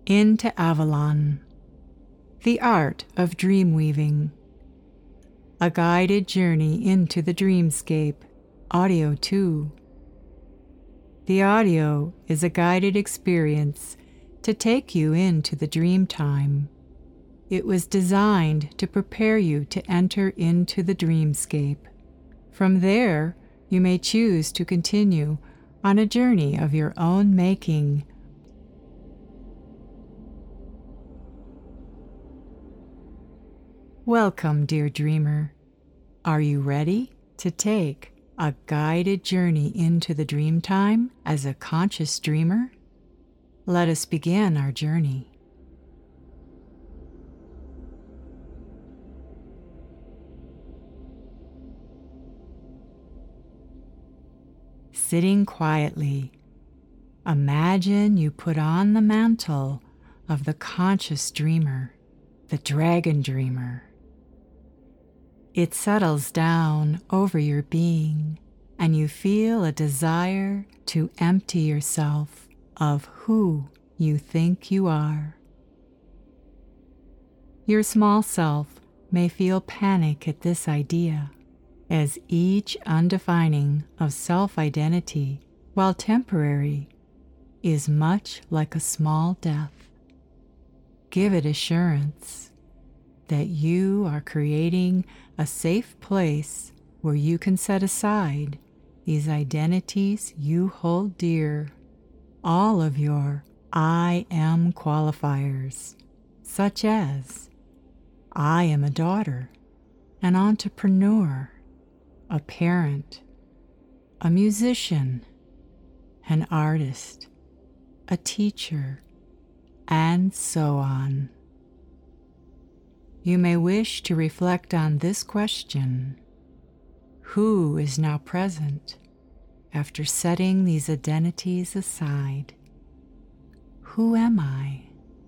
into Avalon, the art of dream weaving, a guided journey into the dreamscape, audio 2. The audio is a guided experience to take you into the dream time. It was designed to prepare you to enter into the dreamscape. From there, you may choose to continue on a journey of your own making. Welcome, dear dreamer. Are you ready to take a guided journey into the dream time as a conscious dreamer? Let us begin our journey. Sitting quietly, imagine you put on the mantle of the conscious dreamer, the dragon dreamer. It settles down over your being, and you feel a desire to empty yourself of who you think you are. Your small self may feel panic at this idea, as each undefining of self-identity, while temporary, is much like a small death. Give it assurance that you are creating a safe place where you can set aside these identities you hold dear, all of your I am qualifiers, such as I am a daughter, an entrepreneur, a parent, a musician, an artist, a teacher, and so on. You may wish to reflect on this question: who is now present after setting these identities aside? Who am I?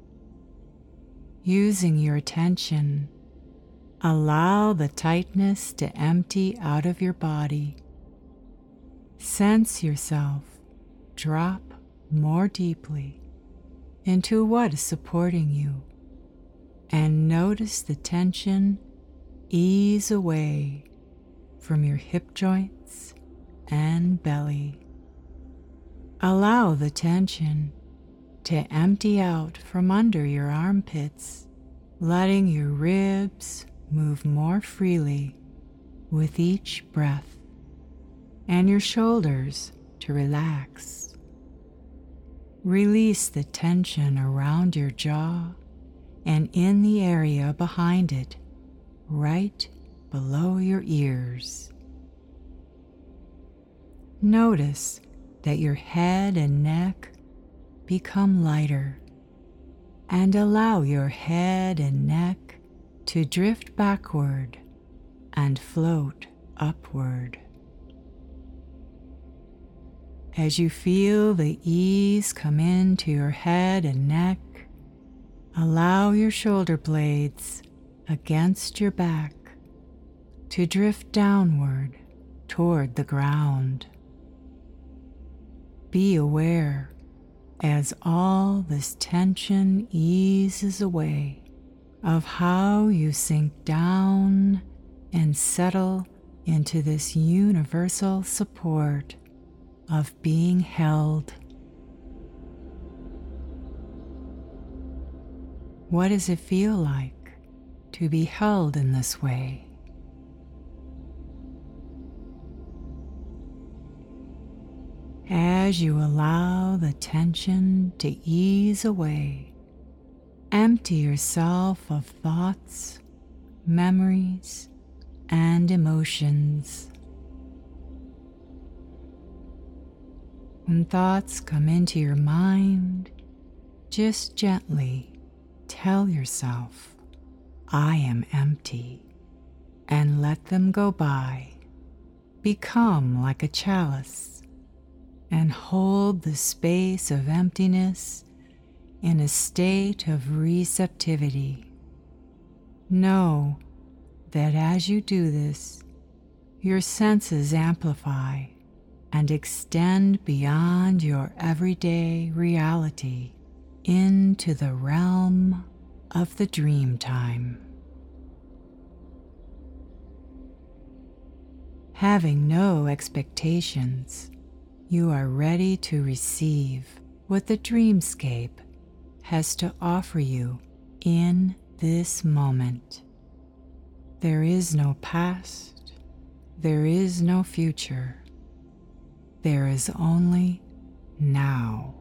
Using your attention, allow the tightness to empty out of your body. Sense yourself drop more deeply into what is supporting you, and notice the tension ease away from your hip joints and belly. Allow the tension to empty out from under your armpits, letting your ribs move more freely with each breath, and your shoulders to relax. Release the tension around your jaw and in the area behind it, right below your ears. Notice that your head and neck become lighter, and allow your head and neck to drift backward and float upward. As you feel the ease come into your head and neck, allow your shoulder blades against your back to drift downward toward the ground. Be aware as all this tension eases away of how you sink down and settle into this universal support of being held. What does it feel like to be held in this way? As you allow the tension to ease away, empty yourself of thoughts, memories, and emotions. When thoughts come into your mind, just gently tell yourself, I am empty, and let them go by. Become like a chalice and hold the space of emptiness in a state of receptivity. Know that as you do this, your senses amplify and extend beyond your everyday reality into the realm of the dream time. Having no expectations, you are ready to receive what the dreamscape has to offer you in this moment. There is no past, there is no future, there is only now.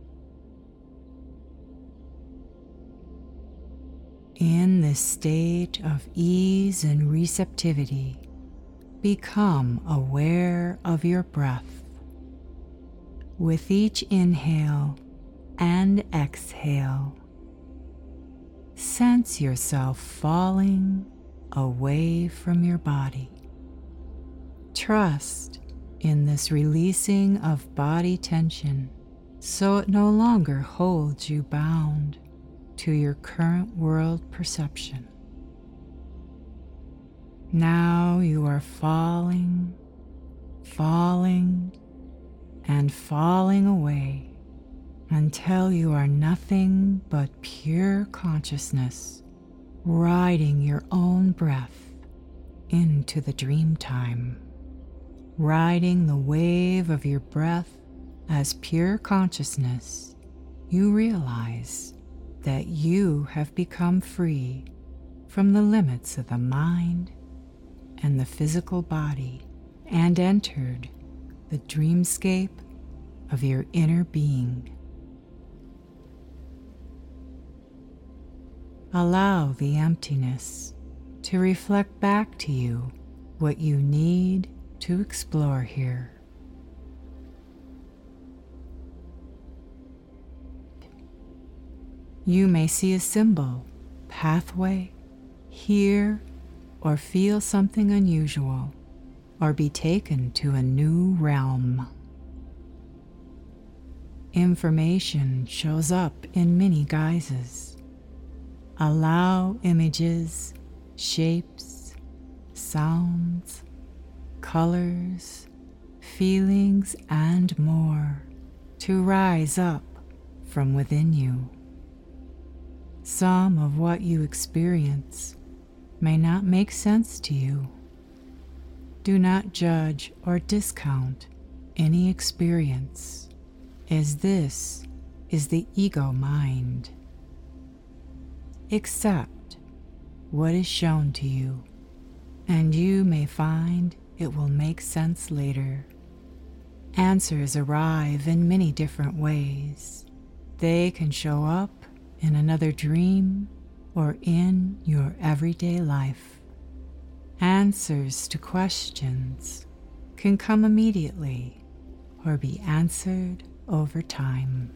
In this state of ease and receptivity, become aware of your breath. With each inhale and exhale, sense yourself falling away from your body. Trust in this releasing of body tension so it no longer holds you bound to your current world perception. Now you are falling, and falling away until you are nothing but pure consciousness, riding your own breath into the dream time. Riding the wave of your breath as pure consciousness, you realize that you have become free from the limits of the mind and the physical body and entered the dreamscape of your inner being. Allow the emptiness to reflect back to you what you need to explore here. You may see a symbol, pathway, hear or feel something unusual, or be taken to a new realm. Information shows up in many guises. Allow images, shapes, sounds, colors, feelings, and more to rise up from within you. Some of what you experience may not make sense to you. Do not judge or discount any experience, as this is the ego mind. Accept what is shown to you, and you may find it will make sense later. Answers arrive in many different ways. They can show up in another dream or in your everyday life. Answers to questions can come immediately or be answered over time.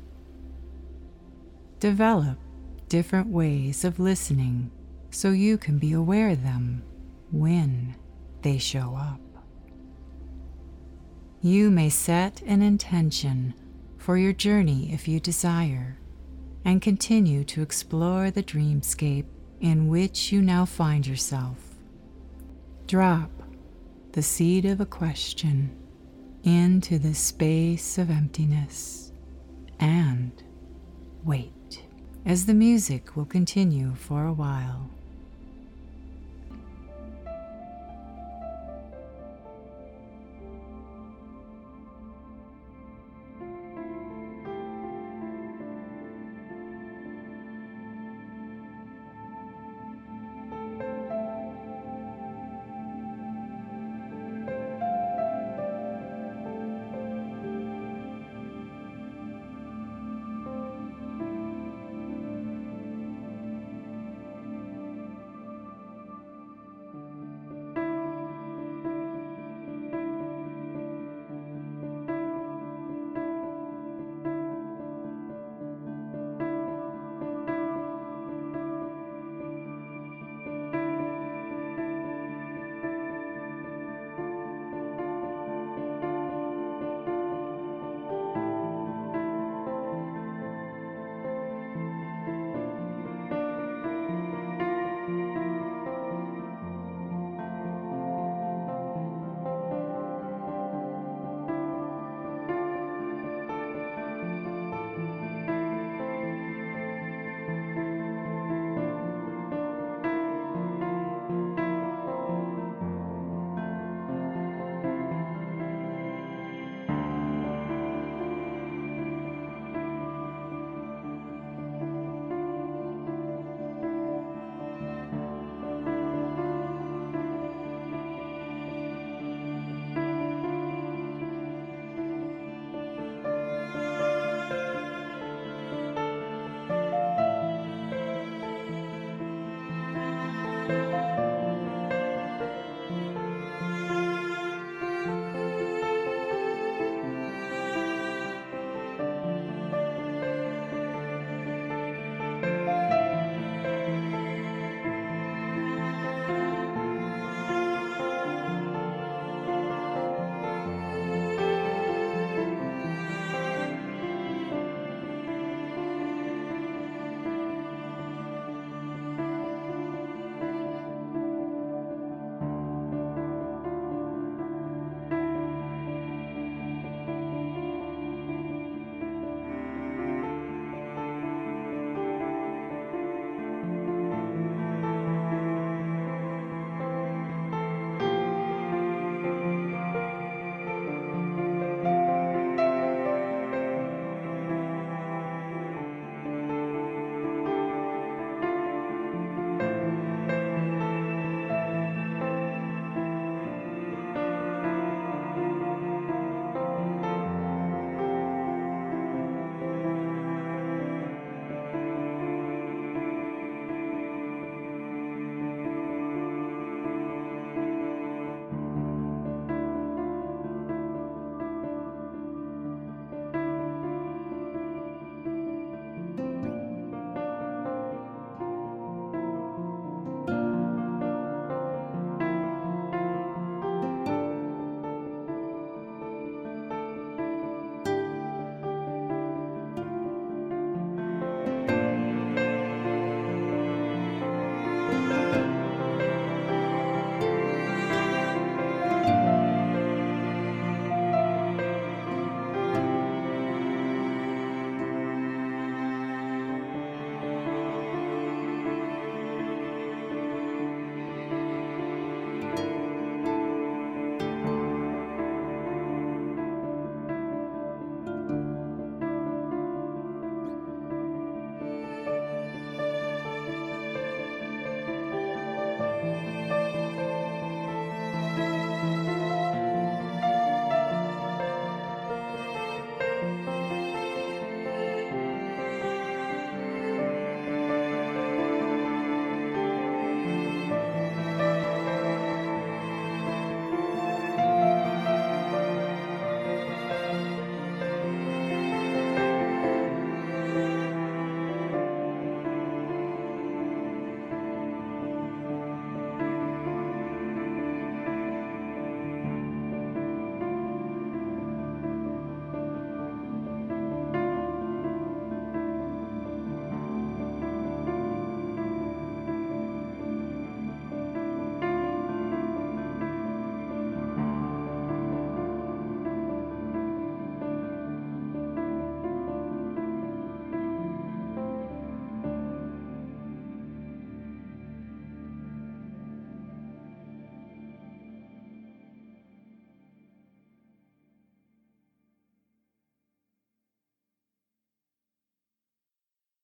Develop different ways of listening so you can be aware of them when they show up. You may set an intention for your journey if you desire, and continue to explore the dreamscape in which you now find yourself. Drop the seed of a question into the space of emptiness and wait, as the music will continue for a while.